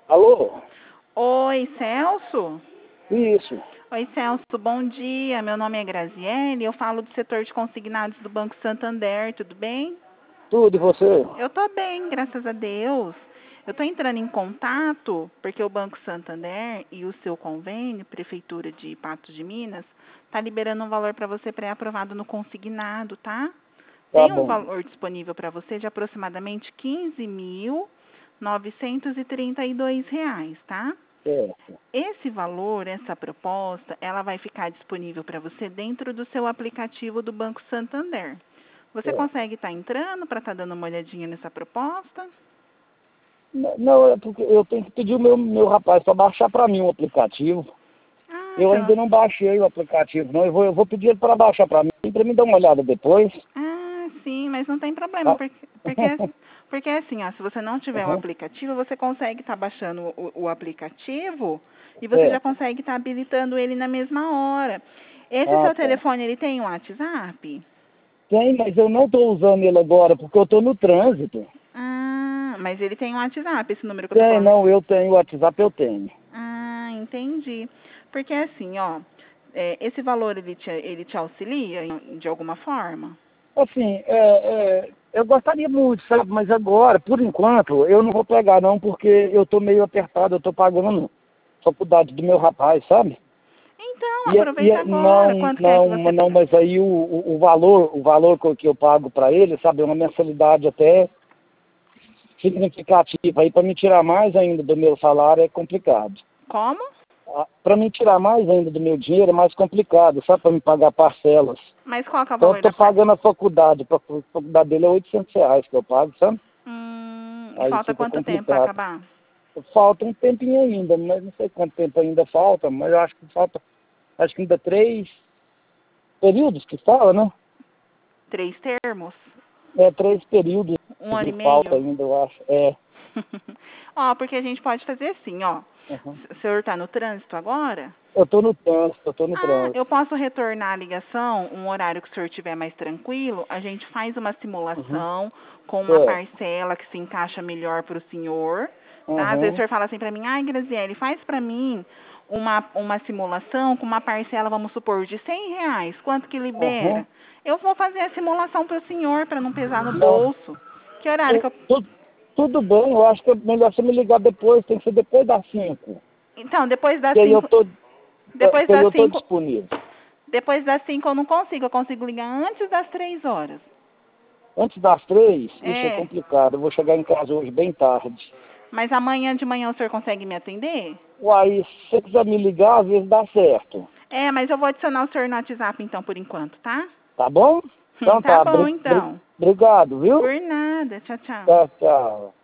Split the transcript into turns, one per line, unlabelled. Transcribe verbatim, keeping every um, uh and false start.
Alô?
Oi, Celso?
Isso.
Oi, Celso, bom dia. Meu nome é Graziele, eu falo do setor de consignados do Banco Santander, tudo bem?
Tudo, e você?
Eu tô bem, graças a Deus. Eu tô entrando em contato porque o Banco Santander e o seu convênio, Prefeitura de Patos de Minas, tá liberando um valor para você pré-aprovado no consignado, tá?
Tá
Tem um
bom.
valor disponível para você de aproximadamente quinze mil novecentos e trinta e dois reais, tá?
Certo.
Esse valor, essa proposta, ela vai ficar disponível para você dentro do seu aplicativo do Banco Santander. Você
Certo.
consegue estar entrando para estar dando uma olhadinha nessa proposta?
N- Não, é porque eu tenho que pedir o meu, meu rapaz para baixar para mim o aplicativo.
Ah,
Eu
você
ainda
não...
não baixei o aplicativo, não. Eu vou, eu vou pedir ele para baixar para mim, para mim dar uma olhada depois.
Ah, sim, mas não tem problema,
Tá?
porque, porque, porque assim, ó, se você não tiver o
Uhum.
aplicativo, você consegue estar baixando o, o aplicativo e você já
Certo.
consegue estar habilitando ele na mesma hora. Esse
Ah,
seu
tá.
telefone, ele tem um WhatsApp?
Tem, mas eu não estou usando ele agora porque eu estou no trânsito.
Ah, mas ele tem um WhatsApp, esse número que eu tô
Tem,
falando.
não, eu tenho WhatsApp, eu tenho.
Ah, entendi. Porque assim, ó, é, esse valor ele te, ele te auxilia em- de alguma forma?
Assim, é, é, eu gostaria muito, sabe? Mas agora, por enquanto, eu não vou pegar não, porque eu tô meio apertado, eu tô pagando faculdade do meu rapaz, sabe?
Então,
E, é- e
aproveita
é-
agora.
não,
Quanto que é que
não,
você
não,
paga?
mas aí o, o, o valor, o valor que eu que eu pago para ele, sabe, é uma mensalidade até significativa. Aí para me tirar mais ainda do meu salário é complicado.
Como?
Para me tirar mais ainda do meu dinheiro é mais complicado, sabe? Para me pagar parcelas.
Mas qual que é o
Então eu
valor
tô
da par...
pagando a faculdade, para a faculdade dele é oitocentos reais que eu pago, sabe?
Hum, e
Aí
falta
fica
quanto tempo para
complicado.
acabar?
Falta um tempinho ainda, mas não sei quanto tempo ainda falta, mas eu acho que falta, acho que ainda três períodos que fala, né?
Três termos?
É, três períodos
Um ano e
que falta
meio?
ainda, eu acho. É.
Ó, porque a gente pode fazer assim, ó.
Uhum.
O senhor está no trânsito agora?
Eu tô no trânsito, eu tô no
Ah,
trânsito.
eu posso retornar a ligação, um horário que o senhor estiver mais tranquilo, a gente faz uma
Uhum.
simulação com uma
Certo.
parcela que se encaixa melhor para o senhor, tá? Às vezes o
Uhum.
senhor fala assim para mim, ai, Graziele, faz para mim uma, uma simulação com uma parcela, vamos supor, de cem reais, quanto que
Uhum.
libera? Eu vou fazer a simulação para o senhor, para não pesar no
Não.
bolso. Que horário que
Eu-
eu...
tudo, tudo bem, eu acho que é melhor você me ligar depois, tem que ser depois das cinco.
Então, depois das
Que aí eu
cinco,
tô,
depois
que aí
das
eu tô
cinco,
disponível.
depois das cinco eu não consigo, eu consigo ligar antes das três horas.
Antes das três, isso é
É,
complicado. Eu vou chegar em casa hoje bem tarde.
mas amanhã de manhã o senhor consegue me atender?
Uai, se você quiser me ligar, às vezes dá certo.
É, mas eu vou adicionar o senhor no WhatsApp então por enquanto, tá?
Tá bom? Então
Tá
tá.
bom
Bri- bri-
então.
Obrigado, viu?
Por nada. Tchau, tchau.
Tchau, tchau.